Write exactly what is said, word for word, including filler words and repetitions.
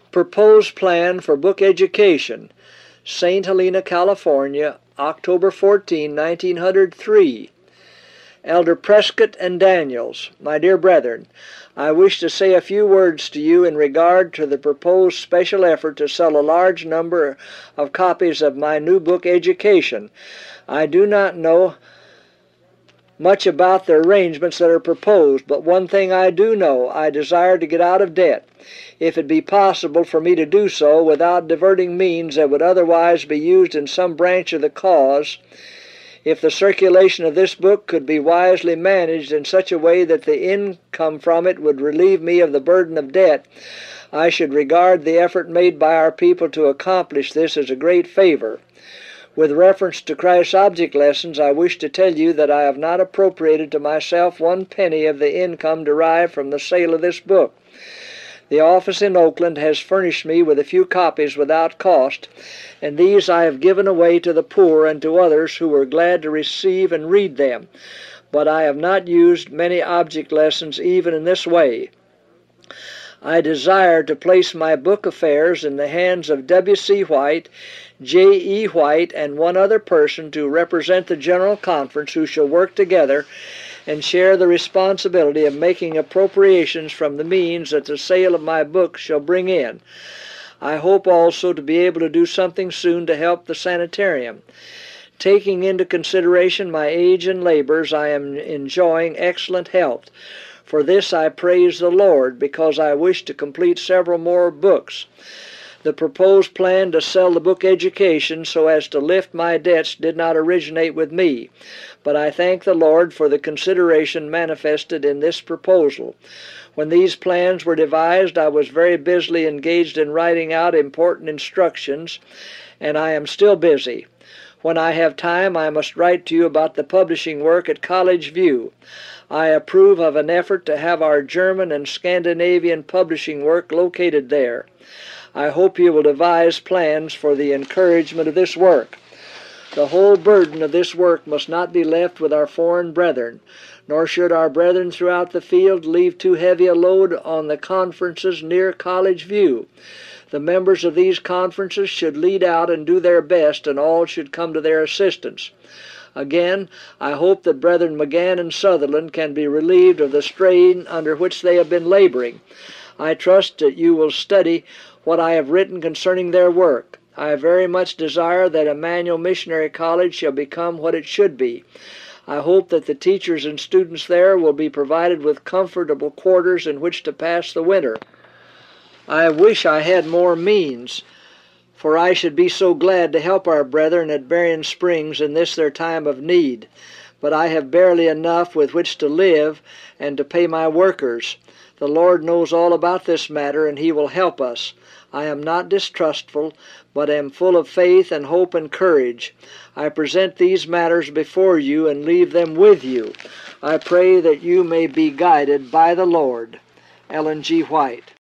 Proposed Plan for Book Education, Saint Helena, California, October fourteenth, nineteen oh three. Elder Prescott and Daniels, my dear brethren, I wish to say a few words to you in regard to the proposed special effort to sell a large number of copies of my new book, Education. I do not know much about the arrangements that are proposed, but one thing I do know: I desire to get out of debt, if it be possible for me to do so without diverting means that would otherwise be used in some branch of the cause. If the circulation of this book could be wisely managed in such a way that the income from it would relieve me of the burden of debt, I should regard the effort made by our people to accomplish this as a great favor. With reference to Christ's Object Lessons, I wish to tell you that I have not appropriated to myself one penny of the income derived from the sale of this book. The office in Oakland has furnished me with a few copies without cost, and these I have given away to the poor and to others who were glad to receive and read them. But I have not used many object lessons even in this way. I desire to place my book affairs in the hands of W C White, J E White, and one other person to represent the General Conference, who shall work together and share the responsibility of making appropriations from the means that the sale of my book shall bring in. I hope also to be able to do something soon to help the sanitarium. Taking into consideration my age and labors, I am enjoying excellent health. For this I praise the Lord, because I wish to complete several more books. The proposed plan to sell the book Education so as to lift my debts did not originate with me, but I thank the Lord for the consideration manifested in this proposal. When these plans were devised, I was very busily engaged in writing out important instructions, and I am still busy. When I have time, I must write to you about the publishing work at College View. I approve of an effort to have our German and Scandinavian publishing work located there. I hope you will devise plans for the encouragement of this work. The whole burden of this work must not be left with our foreign brethren, nor should our brethren throughout the field leave too heavy a load on the conferences near College View. The members of these conferences should lead out and do their best, and all should come to their assistance. Again, I hope that Brethren McGann and Sutherland can be relieved of the strain under which they have been laboring. I trust that you will study what I have written concerning their work. I very much desire that Emmanuel Missionary College shall become what it should be. I hope that the teachers and students there will be provided with comfortable quarters in which to pass the winter. I wish I had more means, for I should be so glad to help our brethren at Berrien Springs in this their time of need. But I have barely enough with which to live and to pay my workers. The Lord knows all about this matter, and He will help us. I am not distrustful, but am full of faith and hope and courage. I present these matters before you and leave them with you. I pray that you may be guided by the Lord. Ellen G. White.